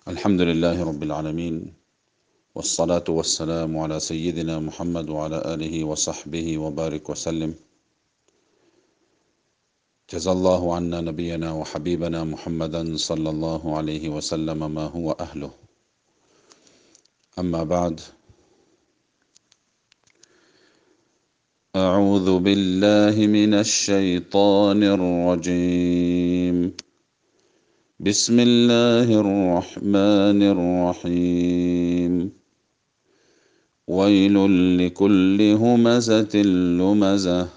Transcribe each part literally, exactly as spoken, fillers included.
الحمد لله رب العالمين، والصلاة والسلام على سيدنا محمد وعلى آله وصحبه وبارك وسلم. جزا الله عنا نبينا وحبيبنا محمدا صلى الله عليه وسلم ما هو أهله. أما بعد، أعوذ بالله من الشيطان الرجيم. بسم الله الرحمن الرحيم. ويل لكل همزة لمزة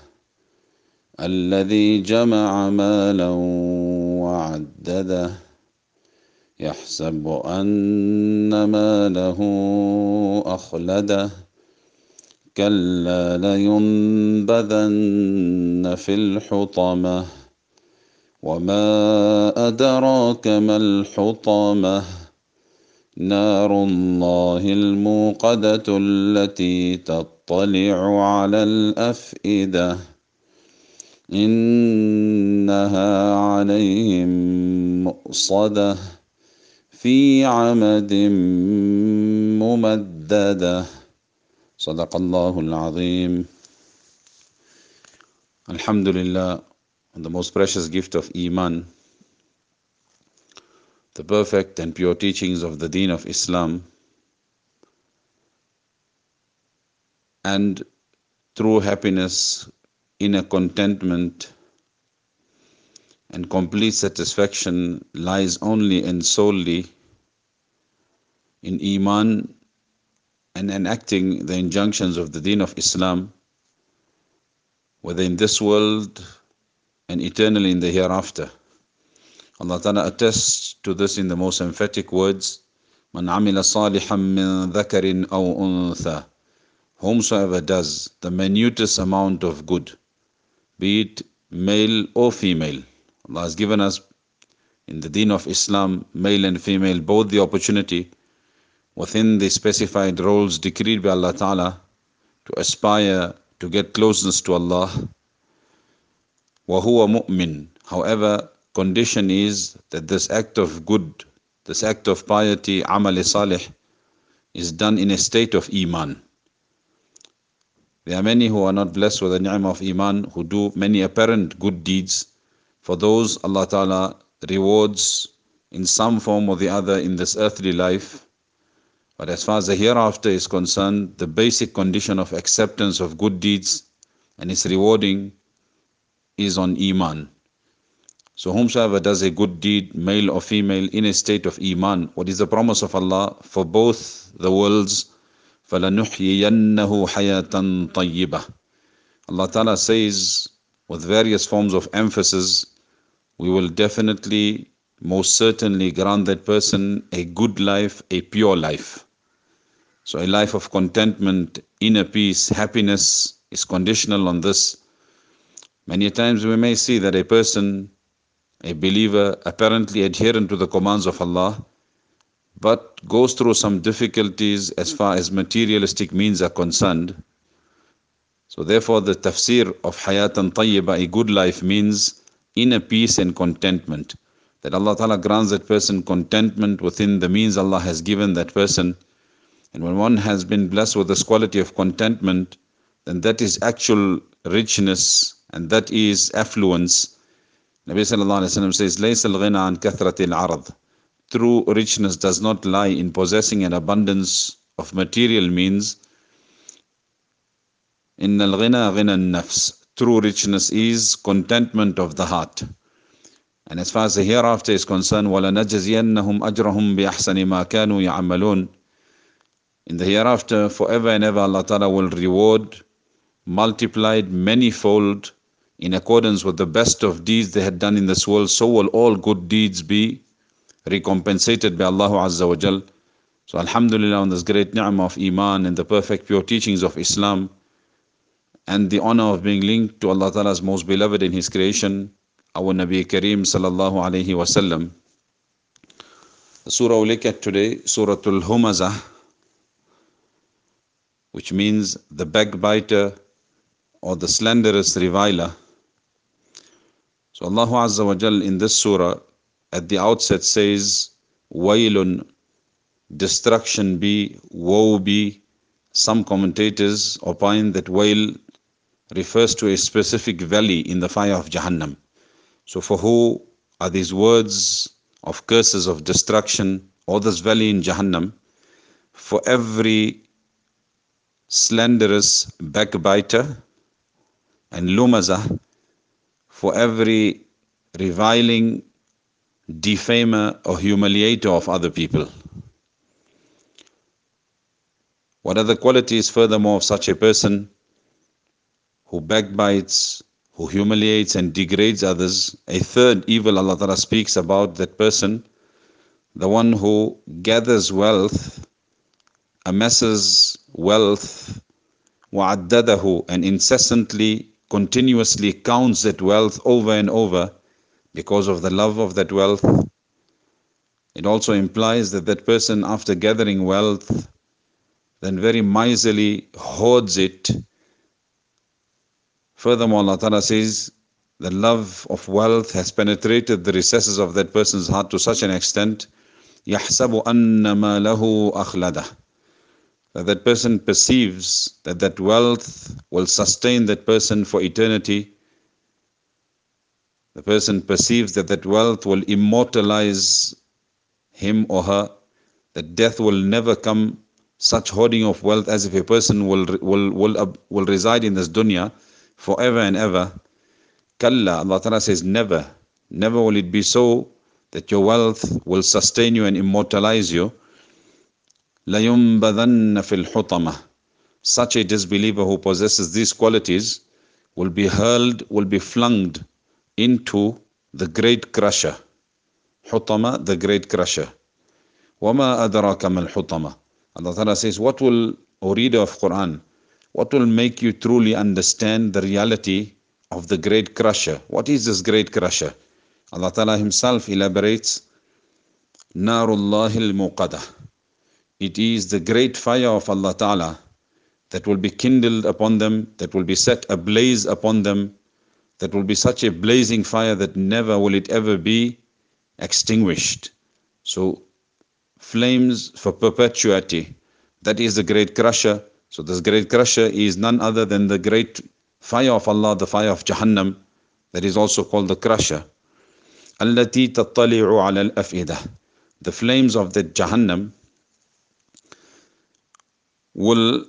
الذي جمع مالا وعدده يحسب أن ماله أخلده كلا لينبذن في الحطمة وما أدراك ما الحطمة نار الله الموقدة التي تطلع على الأفئدة إنها عليهم مؤصدة في عمد ممددة. صدق الله العظيم. Alhamdulillah, the most precious gift of Iman, the perfect and pure teachings of the Deen of Islam, and true happiness, inner contentment and complete satisfaction lies only and solely in Iman and enacting the injunctions of the Deen of Islam, whether in this world and eternally in the hereafter. Allah Ta'ala attests to this in the most emphatic words, مَنْ عَمِلَ صَالِحًا مِّن ذَكَرٍ أَوْ أُنْثَى, whomsoever does the minutest amount of good, be it male or female. Allah has given us in the Deen of Islam, male and female, both the opportunity within the specified roles decreed by Allah Ta'ala to aspire to get closeness to Allah. وَهُوَ مُؤْمِن. However, condition is that this act of good, this act of piety, amal salih, is done in a state of Iman. There are many who are not blessed with the ni'mah of Iman, who do many apparent good deeds. For those, Allah Ta'ala rewards in some form or the other in this earthly life. But as far as the hereafter is concerned, the basic condition of acceptance of good deeds and its rewarding is on Iman. So whomsoever does a good deed, male or female, in a state of Iman, what is the promise of Allah for both the worlds? فَلَنُحْيِيَنَّهُ حَيَاةً طَيِّبَةً. Allah Ta'ala says with various forms of emphasis, we will definitely, most certainly grant that person a good life, a pure life. So a life of contentment, inner peace, happiness is conditional on this. Many times we may see that a person, a believer, apparently adherent to the commands of Allah, but goes through some difficulties as far as materialistic means are concerned. So therefore the tafsir of hayatan tayyibah, a good life, means inner peace and contentment. That Allah Ta'ala grants that person contentment within the means Allah has given that person. And when one has been blessed with this quality of contentment, then that is actual richness and that is affluence. Nabi Sallallahu Alaihi Wasallam says, لَيْسَ الْغِنَى عَنْ كَثْرَةِ الْعَرَضِ. True richness does not lie in possessing an abundance of material means. إِنَّ الْغِنَى غِنَى النَّفْسِ. True richness is contentment of the heart. And as far as the hereafter is concerned, وَلَنَجْزِيَنَّهُمْ أَجْرَهُمْ بِأَحْسَنِ مَا كَانُوا يَعْمَلُونَ. In the hereafter, forever and ever, Allah Ta'ala will reward, multiplied manifold, in accordance with the best of deeds they had done in this world. So will all good deeds be recompensated by Allah Azza wa Jal. So alhamdulillah, on this great ni'mah of Iman and the perfect pure teachings of Islam, and the honor of being linked to Allah Ta'ala's most beloved in His creation, our Nabi Kareem Sallallahu Alaihi Wasallam. The surah we look at today, Suratul Humazah, which means the backbiter or the slanderous reviler. So Allah Azza wa Jal in this surah at the outset says, Wailun destruction be, woe be. Some commentators opine that wail refers to a specific valley in the fire of Jahannam. So for who are these words of curses of destruction or this valley in Jahannam? For every slanderous backbiter and lumaza, for every reviling defamer or humiliator of other people. What are the qualities furthermore of such a person who backbites, who humiliates and degrades others? A third evil Allah Ta'ala speaks about that person, the one who gathers wealth, amasses wealth, wa'addadahu, and incessantly, continuously counts that wealth over and over because of the love of that wealth. It also implies that that person, after gathering wealth, then very miserly hoards it. Furthermore, Allah Ta'ala says, the love of wealth has penetrated the recesses of that person's heart to such an extent, يَحْسَبُ أَنَّ مَا لَهُ أَخْلَدَهُ, that that person perceives that that wealth will sustain that person for eternity. The person perceives that that wealth will immortalize him or her, that death will never come. Such hoarding of wealth, as if a person will will will uh, will reside in this dunya forever and ever. Kalla, Allah Ta'ala says, never, never will it be so that your wealth will sustain you and immortalize you. لَيُنْبَذَنَّ فِي الْحُطَمَةِ, such a disbeliever who possesses these qualities will be hurled, will be flung into the great crusher. Hutama, the great crusher. وَمَا أَدْرَاكَ مَا الْحُطَمَةِ. Allah Ta'ala says, what will, O reader of Quran, what will make you truly understand the reality of the great crusher? What is this great crusher? Allah Ta'ala himself elaborates, Narullahil Muqadah. It is the great fire of Allah Ta'ala that will be kindled upon them, that will be set ablaze upon them, that will be such a blazing fire that never will it ever be extinguished. So, flames for perpetuity, that is the great crusher. So this great crusher is none other than the great fire of Allah, the fire of Jahannam, that is also called the crusher. التي تطلع على الأفئدة. The flames of the Jahannam will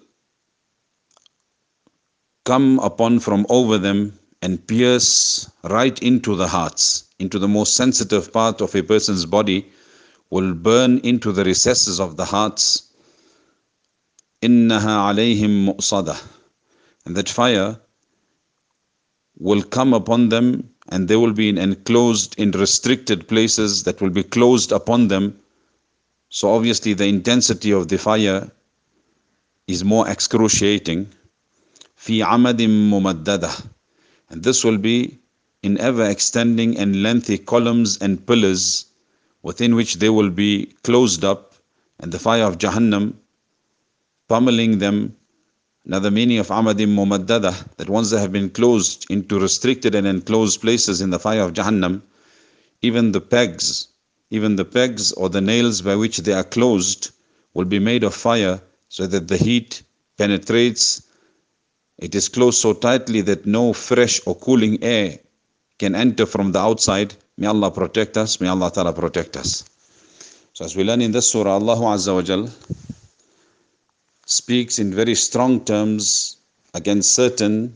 come upon from over them and pierce right into the hearts, into the most sensitive part of a person's body, will burn into the recesses of the hearts. إِنَّهَا عَلَيْهِمْ مُؤْصَدَةٌ. And that fire will come upon them, and they will be in enclosed, in restricted places that will be closed upon them. So obviously the intensity of the fire is more excruciating. فِي عَمَدٍ مُمَدَّدَةٍ. And this will be in ever extending and lengthy columns and pillars within which they will be closed up, and the fire of Jahannam pummeling them. Another meaning of Amadim Mumaddada, that once they have been closed into restricted and enclosed places in the fire of Jahannam, even the pegs, even the pegs or the nails by which they are closed will be made of fire, so that the heat penetrates. It is closed so tightly that no fresh or cooling air can enter from the outside. May Allah protect us. May Allah Ta'ala protect us. So as we learn in this surah, Allah Azza wa Jal speaks in very strong terms against certain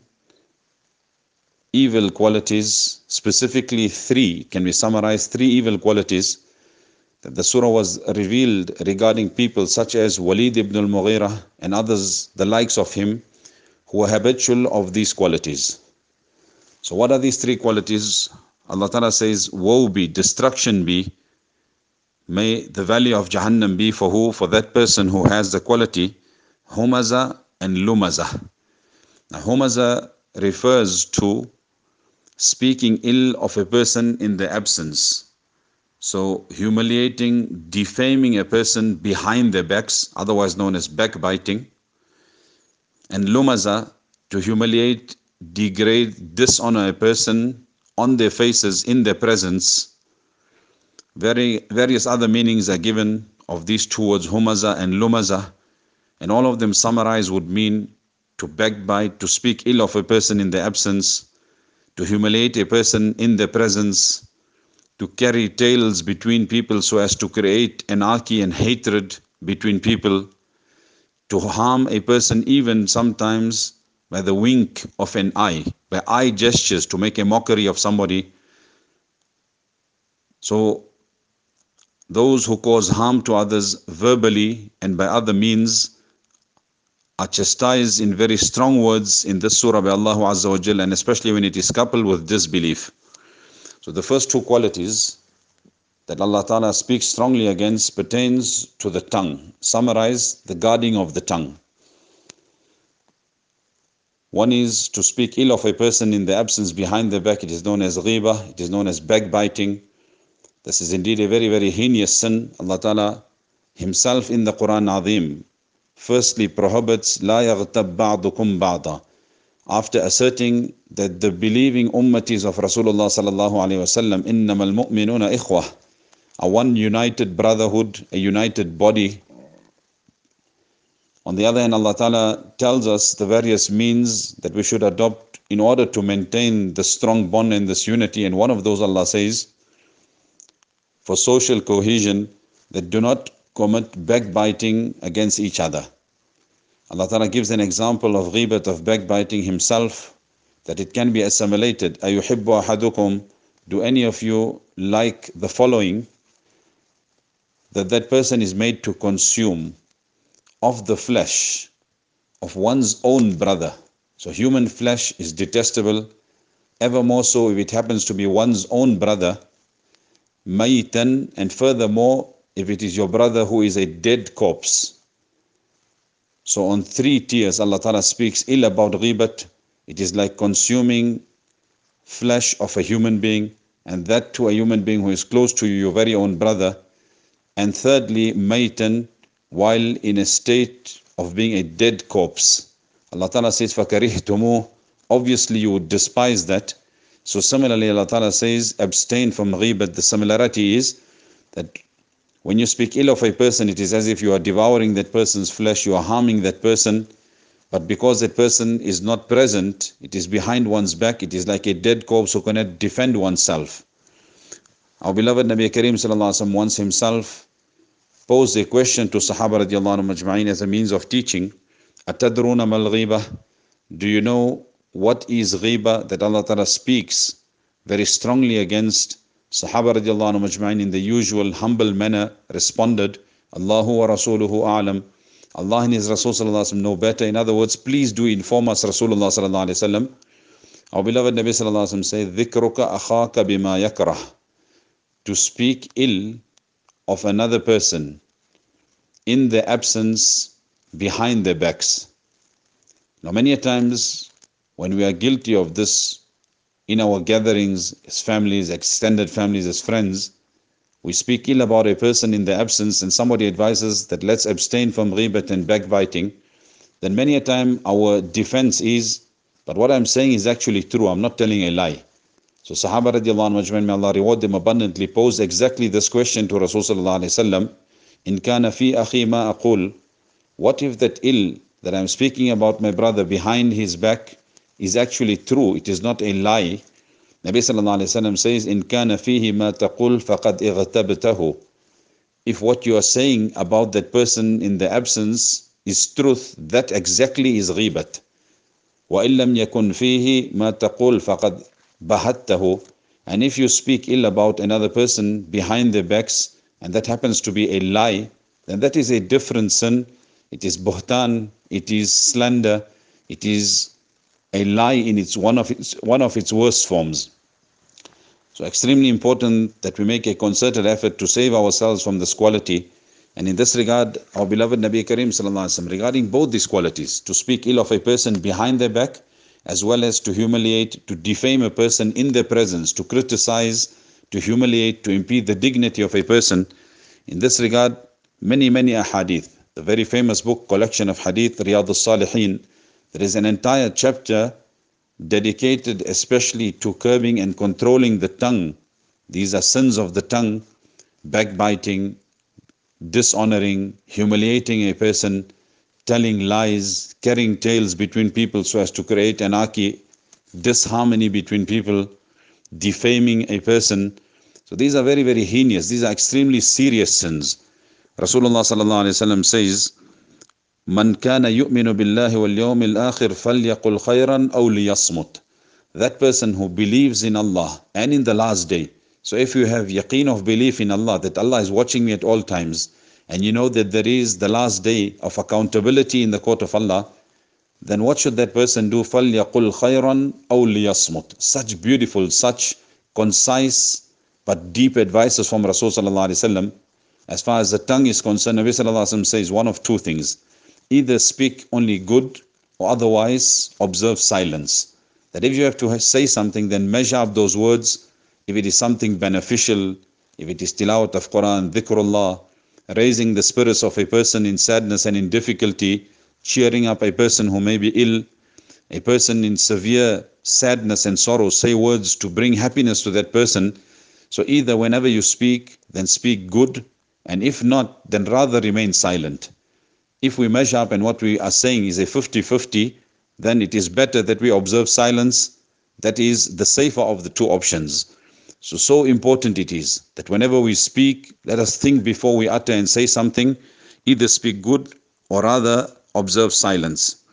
evil qualities, specifically three. Can we summarize three evil qualities that the surah was revealed regarding people such as Walid ibn al-Mughira and others, the likes of him, who were habitual of these qualities. So what are these three qualities? Allah Ta'ala says, woe be, destruction be, may the valley of Jahannam be for who? For that person who has the quality humaza and lumaza. Now humaza refers to speaking ill of a person in their absence. So humiliating, defaming a person behind their backs, otherwise known as backbiting. And lumaza, to humiliate, degrade, dishonor a person on their faces, in their presence. Very various other meanings are given of these two words, humaza and lumaza, and all of them summarized would mean to backbite, to speak ill of a person in their absence, to humiliate a person in their presence, to carry tales between people so as to create anarchy and hatred between people, to harm a person even sometimes by the wink of an eye, by eye gestures, to make a mockery of somebody. So those who cause harm to others verbally and by other means are chastised in very strong words in this surah by Allah Azza wa Jal, and especially when it is coupled with disbelief. So the first two qualities that Allah Ta'ala speaks strongly against pertains to the tongue. Summarize the guarding of the tongue. One is to speak ill of a person in the absence behind their back. It is known as ghibah. It is known as backbiting. This is indeed a very, very heinous sin. Allah Ta'ala Himself in the Quran Azim firstly prohibits لا يغتب بعضكم بعضا, after asserting that the believing ummatis of Rasulullah sallallahu alaihi wasallam إنما المؤمنون إخوة, a one united brotherhood, a united body. On the other hand, Allah Ta'ala tells us the various means that we should adopt in order to maintain the strong bond and this unity, and one of those, Allah says, for social cohesion, that do not commit backbiting against each other. Allah Ta'ala gives an example of ghibat, of backbiting Himself, that it can be assimilated. أَيُحِبُّ أَحَدُكُمْ, do any of you like the following, that that person is made to consume of the flesh of one's own brother. So human flesh is detestable, ever more so if it happens to be one's own brother, mayitan, and furthermore if it is your brother who is a dead corpse. So on three tiers Allah Ta'ala speaks ill about ghibat. It is like consuming flesh of a human being, and that to a human being who is close to you, your very own brother. And thirdly, mayitan, while in a state of being a dead corpse. Allah Ta'ala says, فَكَرِهْتُمُوهُ, obviously you would despise that. So similarly Allah Ta'ala says, abstain from ghibat. The similarity is that when you speak ill of a person, it is as if you are devouring that person's flesh, you are harming that person, but because that person is not present, it is behind one's back, it is like a dead corpse who cannot defend oneself. Our beloved Nabi Kareem Sallallahu Alaihi Wasallam once himself posed a question to Sahaba radiallahu anhum ajma'in as a means of teaching. Atadruna mal ghibah, do you know what is ghibah? That Allah Ta'ala speaks very strongly against. Sahaba radiallahu anhum ajma'in in the usual humble manner responded, Allahu wa rasuluhu a'lam, Allah and His Rasul sallallahu alaihi wasallam know better. In other words, please do inform us, Rasulullah sallallahu alaihi wasallam. Our beloved Nabi sallallahu alaihi wasallam said, dhikruka akhaka bima yakrah, to speak ill of another person in their absence behind their backs. Now many a times when we are guilty of this in our gatherings as families, extended families, as friends, we speak ill about a person in their absence, and somebody advises that let's abstain from ghibat and backbiting, then many a time our defense is, but what I'm saying is actually true, I'm not telling a lie. So Sahaba radiallahu anhu ajmain, may Allah reward them abundantly, posed exactly this question to Rasul sallallahu alaihi wasallam, in kana fi akhi ma aqul, what if that ill that I'm speaking about my brother behind his back is actually true, it is not a lie? Nabi sallallahu alaihi wasallam says, in kana fihi ma taqul faqad ightabtahu, if what you are saying about that person in the absence is truth, that exactly is ghibat. Wa illam yakun fihi ma taqul faqad bahattahu, and if you speak ill about another person behind their backs and that happens to be a lie, then that is a different sin. It is buhtan, it is slander, it is a lie in its one of its one of its worst forms. So extremely important that we make a concerted effort to save ourselves from this quality. And in this regard, our beloved Nabi Kareem sallallahu alaihi wasallam, regarding both these qualities, to speak ill of a person behind their back, as well as to humiliate, to defame a person in their presence, to criticize, to humiliate, to impede the dignity of a person. In this regard, many, many ahadith. The very famous book, collection of hadith, Riyadh al-Salihin, there is an entire chapter dedicated especially to curbing and controlling the tongue. These are sins of the tongue: backbiting, dishonoring, humiliating a person, telling lies, carrying tales between people so as to create anarchy, disharmony between people, defaming a person. So these are very, very heinous. These are extremely serious sins. Rasulullah sallallahu alaihi wasallam says, "Man kana yu'minu billahi wal yawmil akhir falyaqul khayran aw liyasmut." That person who believes in Allah and in the last day. So if you have yaqeen of belief in Allah, that Allah is watching me at all times, and you know that there is the last day of accountability in the court of Allah, then what should that person do? فَلْيَقُلْ خَيْرًا أَوْ لِيَصْمُتْ. Such beautiful, such concise but deep advices from Rasul sallallahu alaihi wasallam. As far as the tongue is concerned, Nabi sallallahu alaihi wasallam says one of two things: either speak only good, or otherwise observe silence. That if you have to say something, then measure up those words. If it is something beneficial, if it is tilawat of Quran, dhikrullah, raising the spirits of a person in sadness and in difficulty, cheering up a person who may be ill, a person in severe sadness and sorrow, say words to bring happiness to that person. So either whenever you speak, then speak good, and if not, then rather remain silent. If we measure up and what we are saying is a fifty fifty, then it is better that we observe silence. That is the safer of the two options. So, so important it is that whenever we speak, let us think before we utter and say something. Either speak good or rather observe silence.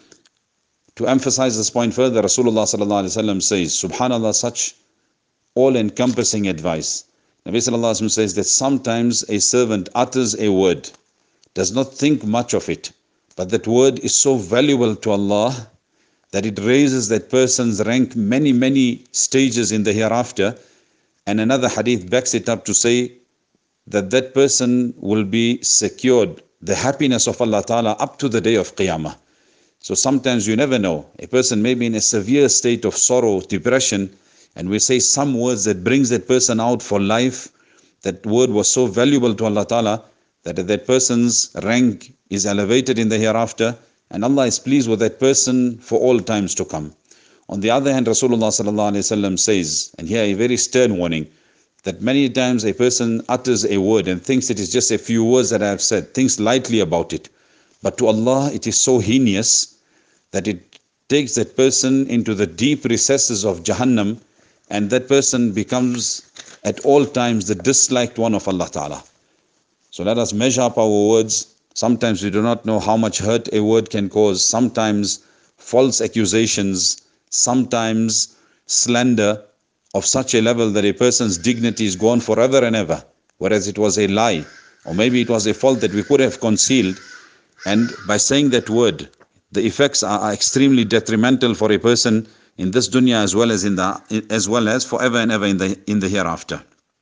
To emphasize this point further, Rasulullah sallallahu alaihi wasallam says, subhanallah, such all-encompassing advice. Nabi sallallahu alaihi wasallam says that sometimes a servant utters a word, does not think much of it, but that word is so valuable to Allah that it raises that person's rank many, many stages in the hereafter. And another hadith backs it up to say that that person will be secured the happiness of Allah Ta'ala up to the day of Qiyamah. So sometimes you never know. A person may be in a severe state of sorrow, depression, and we say some words that brings that person out for life. That word was so valuable to Allah Ta'ala that that person's rank is elevated in the hereafter, and Allah is pleased with that person for all times to come. On the other hand, Rasulullah sallallahu alaihi wasallam says, and here a very stern warning, that many times a person utters a word and thinks it is just a few words that I have said, thinks lightly about it. But to Allah it is so heinous that it takes that person into the deep recesses of Jahannam, and that person becomes at all times the disliked one of Allah Ta'ala. So let us measure up our words. Sometimes we do not know how much hurt a word can cause. Sometimes false accusations, sometimes slander of such a level that a person's dignity is gone forever and ever, whereas it was a lie, or maybe it was a fault that we could have concealed. And by saying that word, the effects are, are extremely detrimental for a person in this dunya as well as in the as well as forever and ever in the in the hereafter.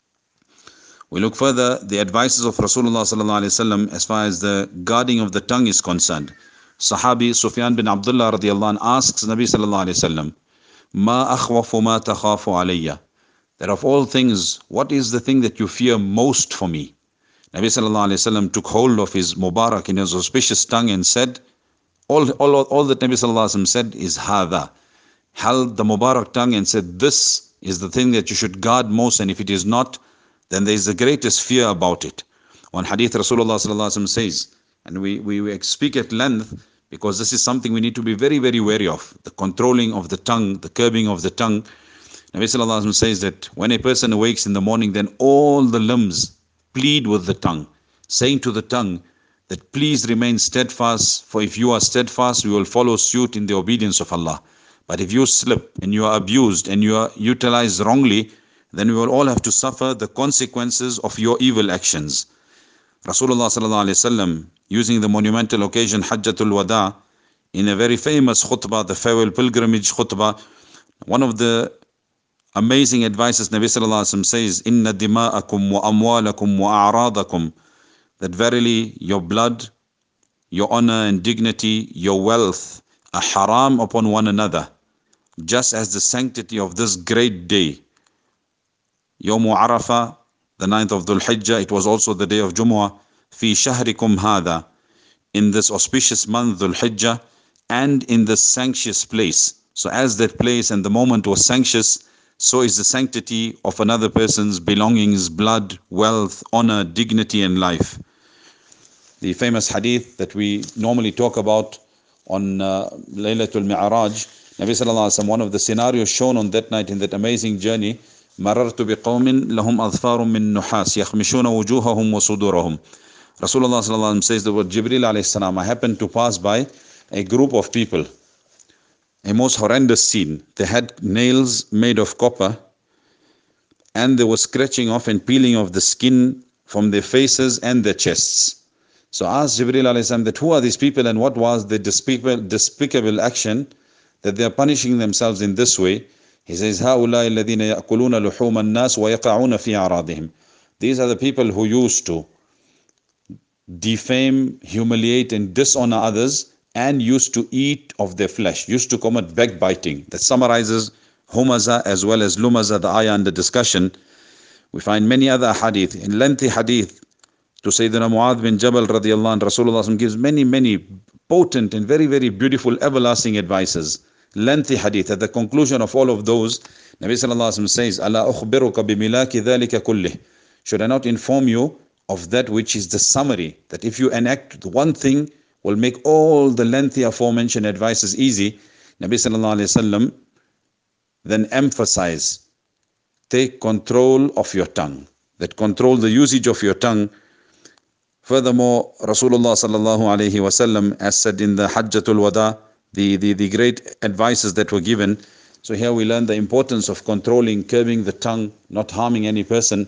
We look further, the advices of Rasulullah sallallahu alaihi wasallam as far as the guarding of the tongue is concerned. Sahabi Sufyan bin Abdullah radiallahu anh asks Nabi sallallahu alaihi wasallam, "Ma akhwafu ma takhafu alayya?" That of all things, what is the thing that you fear most for me? Nabi sallallahu alaihi wasallam took hold of his Mubarak in his auspicious tongue and said, all, all, all that Nabi sallallahu alaihi wasallam said is hadha. Held the Mubarak tongue and said, this is the thing that you should guard most, and if it is not, then there is the greatest fear about it. One hadith Rasulullah sallallahu alaihi wasallam says, and we, we, we speak at length because this is something we need to be very, very wary of, the controlling of the tongue, the curbing of the tongue. Nabi sallallahu alaihi wasallam says that when a person awakes in the morning, then all the limbs plead with the tongue, saying to the tongue that please remain steadfast, for if you are steadfast, we will follow suit in the obedience of Allah. But if you slip and you are abused and you are utilized wrongly, then we will all have to suffer the consequences of your evil actions. Rasulullah sallallahu alaihi wasallam, using the monumental occasion Hajjatul Wada, in a very famous khutbah, the farewell pilgrimage khutbah, one of the amazing advices Nabi sallallahu alaihi wasallam says, "Inna dima'akum wa amwalakum wa a'radakum," that verily your blood, your honor and dignity, your wealth are haram upon one another, just as the sanctity of this great day. Yawm Arafah, the ninth of Dhul Hijjah, it was also the day of Jumu'ah, fi shahrikum hadha, in this auspicious month Dhul Hijjah, and in this sanctious place. So as that place and the moment was sanctious, so is the sanctity of another person's belongings, blood, wealth, honor, dignity and life. the famous hadith that we normally talk about on uh, Laylatul Mi'raj. Nabi Sallallahu Alaihi Wasallam, one of the scenarios shown on that night in that amazing journey, مررت بقوم لهم أظفار من نحاس يخمشون وجوههم وصدورهم. Rasulullah Sallallahu Alaihi Wasallam says the word Jibril Alayhi Salam, I happened to pass by a group of people, a most horrendous scene. They had nails made of copper, and they were scratching off and peeling off the skin from their faces and their chests. So asked Jibril Alayhi Salam that who are these people and what was the despicable, despicable action that they are punishing themselves in this way. He says, هؤلاء الذين يأكلون لحوم الناس ويقعون في أعراضهم. These are the people who used to defame, humiliate and dishonor others, and used to eat of their flesh, used to commit backbiting. That summarizes humaza as well as lumaza, the ayah under discussion. We find many other hadith, in lengthy hadith to Sayyidina Mu'adh bin Jabal radiallahu anhu. Rasulullah gives many, many potent and very, very beautiful, everlasting advices. Lengthy hadith. At the conclusion of all of those, Nabi Sallallahu Alaihi Wasallam says, Ala ukhbiruka bimilaki dhalika kullih. Should I not inform you of that which is the summary, that if you enact one thing, will make all the lengthy aforementioned advices easy. Nabi Sallallahu Alaihi Wasallam then emphasize, take control of your tongue, that control the usage of your tongue. Furthermore, Rasulullah Sallallahu Alaihi Wasallam, as said in the Hajjatul Wada, the, the, the great advices that were given. So here we learn the importance of controlling, curbing the tongue, not harming any person,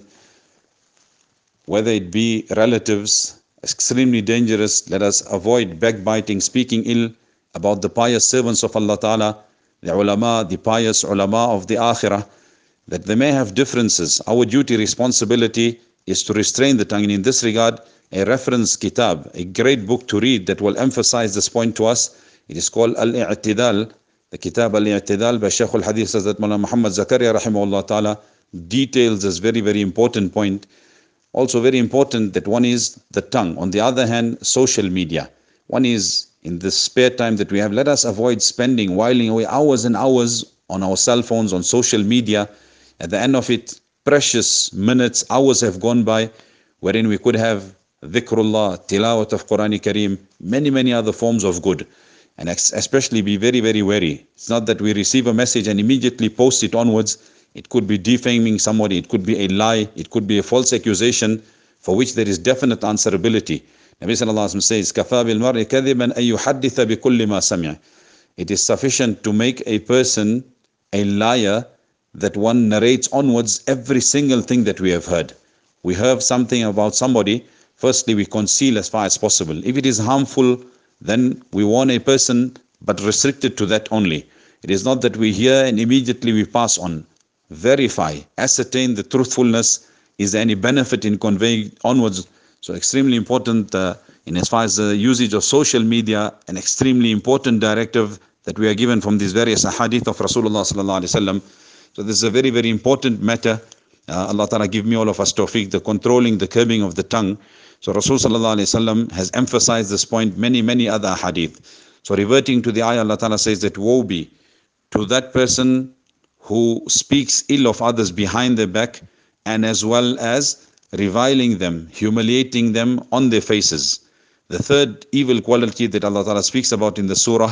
whether it be relatives, extremely dangerous. Let us avoid backbiting, speaking ill about the pious servants of Allah Ta'ala, the ulama, the pious ulama of the akhirah, that they may have differences. Our duty, responsibility is to restrain the tongue. And in this regard, a reference kitab, a great book to read that will emphasize this point to us. It is called Al-I'tidal, the kitab Al-I'tidal by Shaykh al-Hadith Hazrat Mawlana Muhammad Zakaria rahimahullah ta'ala, details this very, very important point. Also very important that one is the tongue. On the other hand, social media. One is in the spare time that we have, let us avoid spending, whiling away hours and hours on our cell phones, on social media. At the end of it, precious minutes, hours have gone by, wherein we could have dhikrullah, tilawat of Quran Kareem, many, many other forms of good. And especially be very, very wary. It's not that we receive a message and immediately post it onwards. It could be defaming somebody, it could be a lie, it could be a false accusation for which there is definite answerability. Nabi Sallallahu Alaihi Wasallam says, كَفَى بِالْمَرْءِ كَذِبًا أَن يُحَدِّثَ بِكُلِّ مَا سَمِعَ. It is sufficient to make a person a liar that one narrates onwards every single thing that we have heard. We heard something about somebody, firstly we conceal as far as possible. If it is harmful, then we warn a person, but restricted to that only. It is not that we hear and immediately we pass on. Verify, ascertain the truthfulness. Is there any benefit in conveying onwards? So extremely important uh, in as far as the usage of social media, an extremely important directive that we are given from these various ahadith of Rasulullah Sallallahu Alaihi Wasallam. So this is a very, very important matter. Uh, Allah Ta'ala give me all of us tawfiq, the controlling, the curbing of the tongue. So Rasul Sallallahu Alaihi Wasallam has emphasized this point, many, many other hadith. So reverting to the ayah, Allah Ta'ala says that woe be to that person who speaks ill of others behind their back, and as well as reviling them, humiliating them on their faces. The third evil quality that Allah Ta'ala speaks about in the surah,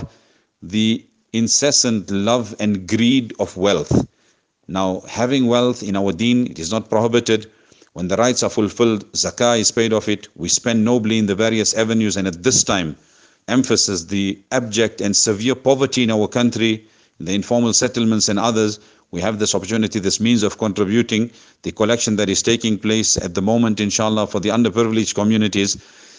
the incessant love and greed of wealth. Now, having wealth in our deen, it is not prohibited. When the rights are fulfilled, zakah is paid of it, we spend nobly in the various avenues. And at this time, emphasis the abject and severe poverty in our country, the informal settlements and others, we have this opportunity, this means of contributing, the collection that is taking place at the moment, inshallah, for the underprivileged communities.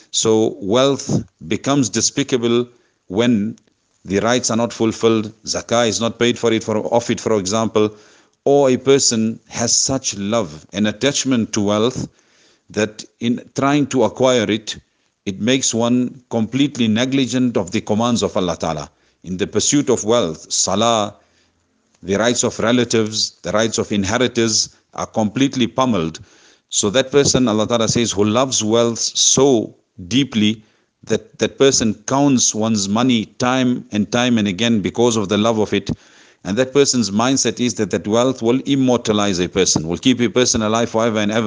So wealth becomes despicable when the rights are not fulfilled, zakah is not paid for it, for off it, for example, or a person has such love and attachment to wealth that in trying to acquire it, it makes one completely negligent of the commands of Allah Ta'ala. In the pursuit of wealth, salah, the rights of relatives, the rights of inheritors are completely pummeled. So that person, Allah Ta'ala says, who loves wealth so deeply that that person counts one's money time and time and again because of the love of it. And that person's mindset is that that wealth will immortalize a person, will keep a person alive forever and ever,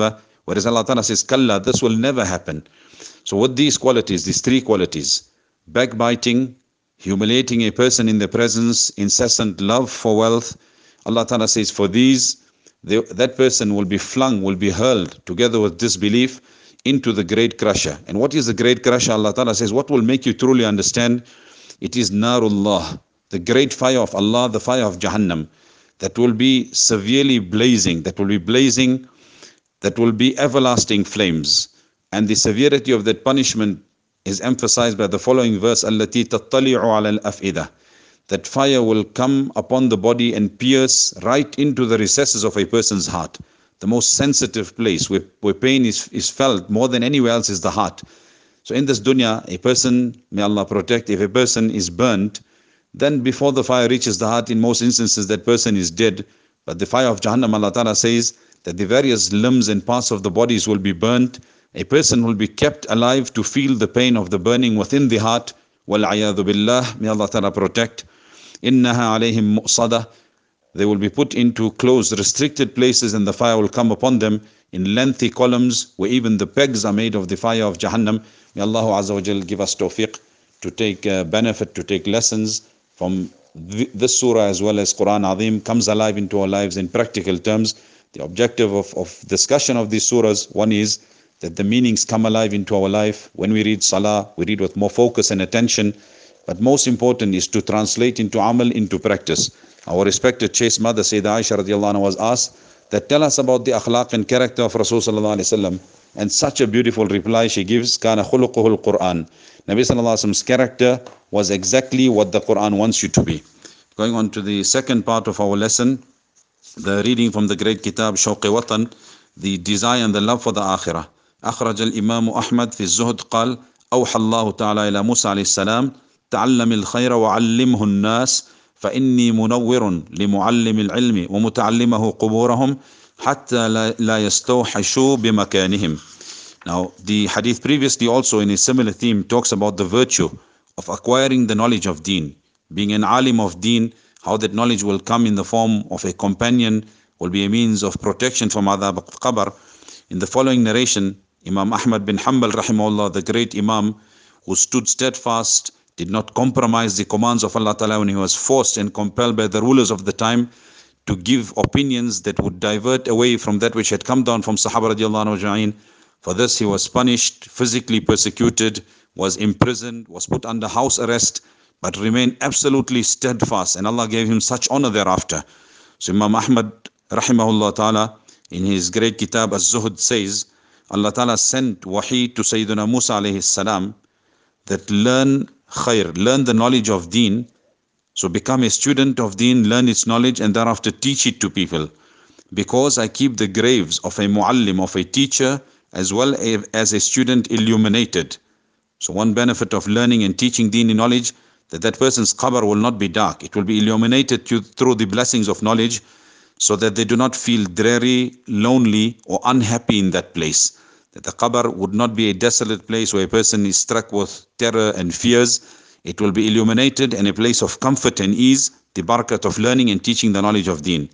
Whereas Allah Ta'ala says, Kalla, this will never happen. So with these qualities, these three qualities, backbiting, humiliating a person in their presence, incessant love for wealth, Allah Ta'ala says, for these, they, that person will be flung, will be hurled together with disbelief into the great crusher. And what is the great crusher? Allah Ta'ala says, what will make you truly understand? It is Narullah, the great fire of Allah, the fire of Jahannam, that will be severely blazing, that will be blazing, that will be everlasting flames. And the severity of that punishment is emphasized by the following verse, Allati tattali'u ala al-af'idah. That fire will come upon the body and pierce right into the recesses of a person's heart. The most sensitive place where, where pain is, is felt more than anywhere else is the heart. So in this dunya, a person, may Allah protect, if a person is burnt, then before the fire reaches the heart, in most instances that person is dead. But the fire of Jahannam, Allah Ta'ala says that the various limbs and parts of the bodies will be burnt. A person will be kept alive to feel the pain of the burning within the heart. Wal-'ayadhu billah, may Allah Ta'ala protect. Innaha alayhim mu'sada. They will be put into closed, restricted places, and the fire will come upon them in lengthy columns where even the pegs are made of the fire of Jahannam. May Allah Azza wa Jal give us tawfiq to take uh, benefit, to take lessons from th this surah as well as Quran Azim comes alive into our lives in practical terms. The objective of, of discussion of these surahs, one is that the meanings come alive into our life. When we read Salah, we read with more focus and attention. But most important is to translate into amal, into practice. Our respected chaste mother, Sayyidah Aisha radiallahu anha, was asked that tell us about the akhlaq and character of Rasul sallallahu alayhi wa sallam. And such a beautiful reply she gives, Kana khuluquhul Quran. Nabi sallallahu alayhi wa sallam's character was exactly what the Quran wants you to be. Going on to the second part of our lesson, the reading from the great kitab Shawq Watan, the desire and the love for the akhirah. أخرج الإمام أحمد في الزهد قال أوحى الله تعالى إلى موسى عليه السلام تعلم الخير وعلمه الناس فإني منور لمعلم العلم ومتعلمه قبورهم حتى لا يستوحشوا بمكانهم. Now the hadith previously also in a similar theme talks about the virtue of acquiring the knowledge of deen, being an alim of deen, how that knowledge will come in the form of a companion, will be a means of protection from adhab al-qabr. In the following narration, Imam Ahmad bin Hanbal rahimahullah, the great Imam who stood steadfast, did not compromise the commands of Allah Ta'ala when he was forced and compelled by the rulers of the time to give opinions that would divert away from that which had come down from Sahaba radiallahu anhu ajma'in. For this he was punished, physically persecuted, was imprisoned, was put under house arrest, but remained absolutely steadfast, and Allah gave him such honor thereafter. So Imam Ahmad rahimahullah ta'ala in his great kitab Az-Zuhd says, Allah Ta'ala sent wahi to Sayyidina Musa alayhi salam that learn khair, learn the knowledge of deen. So become a student of deen, learn its knowledge, and thereafter teach it to people. Because I keep the graves of a muallim, of a teacher, as well as a student illuminated. So one benefit of learning and teaching deen knowledge, that that person's qabr will not be dark. It will be illuminated to, through the blessings of knowledge, so that they do not feel dreary, lonely, or unhappy in that place. That the qabr would not be a desolate place where a person is struck with terror and fears. It will be illuminated and a place of comfort and ease, the barakat of learning and teaching the knowledge of deen.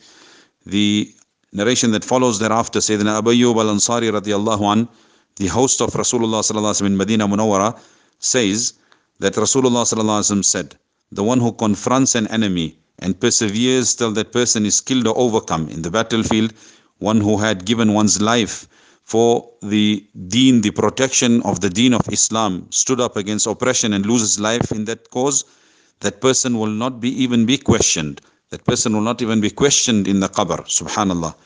The narration that follows thereafter, Sayyidina Abu Ayyub al-Ansari radiallahu an, the host of Rasulullah sallallahu alaihi wasallam in Medina Munawwara, says that Rasulullah sallallahu alaihi wasallam said, the one who confronts an enemy and perseveres till that person is killed or overcome in the battlefield, one who had given one's life for the deen, the protection of the deen of Islam, stood up against oppression and loses life in that cause, that person will not be even be questioned. That person will not even be questioned in the qabr. Subhanallah.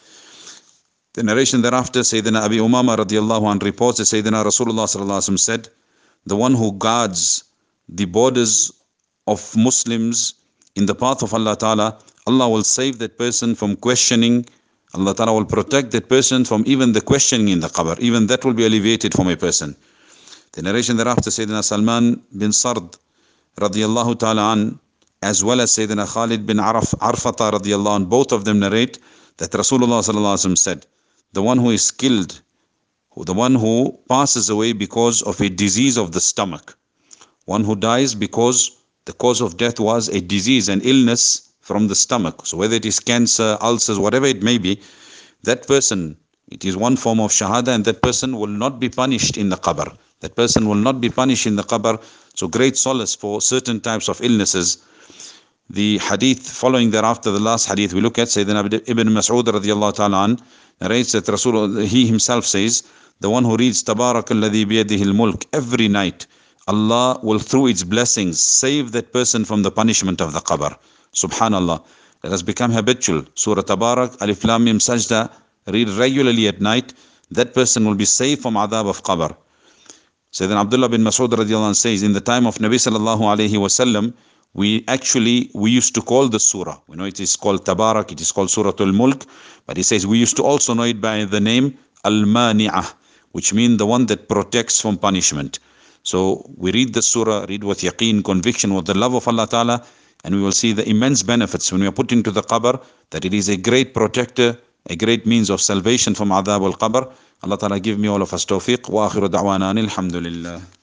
The narration thereafter, Sayyidina Abi Umama radiallahu anh reports that Sayyidina Rasulullah sallallahu alaihi wasallam said, the one who guards the borders of Muslims in the path of Allah Ta'ala, Allah will save that person from questioning. Allah Ta'ala will protect that person from even the questioning in the qabr. Even that will be alleviated from a person. The narration thereafter, Sayyidina Salman bin Sard radiallahu ta'ala an, as well as Sayyidina Khalid bin Araf, Arfata radiallahu an, both of them narrate that Rasulullah sallallahu alaihi wasallam said, the one who is killed, the one who passes away because of a disease of the stomach, one who dies because the cause of death was a disease, an illness from the stomach. So whether it is cancer, ulcers, whatever it may be, that person It is one form of shahada, and that person will not be punished in the qabr. That person will not be punished in the qabr. So great solace for certain types of illnesses. The hadith following thereafter, the last hadith we look at, Sayyidina Ibn Mas'ud radiallahu ta'ala an, narrates that Rasul, he himself says, the one who reads Tabarak alladhi biyadihi al-mulk every night, Allah will through its blessings save that person from the punishment of the qabr. Subhanallah. Let us become habitual. Surah Tabarak, Alif Lam Mim Sajda, read regularly at night. That person will be saved from adhab of qabr. Sayyidina Abdullah bin Mas'ud radiallahu anh says, in the time of Nabi sallallahu alayhi wasallam, we actually, we used to call the surah. We know it is called Tabarak, it is called Surah Al-Mulk, but he says we used to also know it by the name Al-Mani'ah, which means the one that protects from punishment. So we read the surah, read with yaqeen, conviction, with the love of Allah Ta'ala, and we will see the immense benefits when we are put into the qabr, that it is a great protector, a great means of salvation from adhab al-qabr. Allah Ta'ala give me all of us tawfiq. Wa akhiru da'wana alhamdulillah.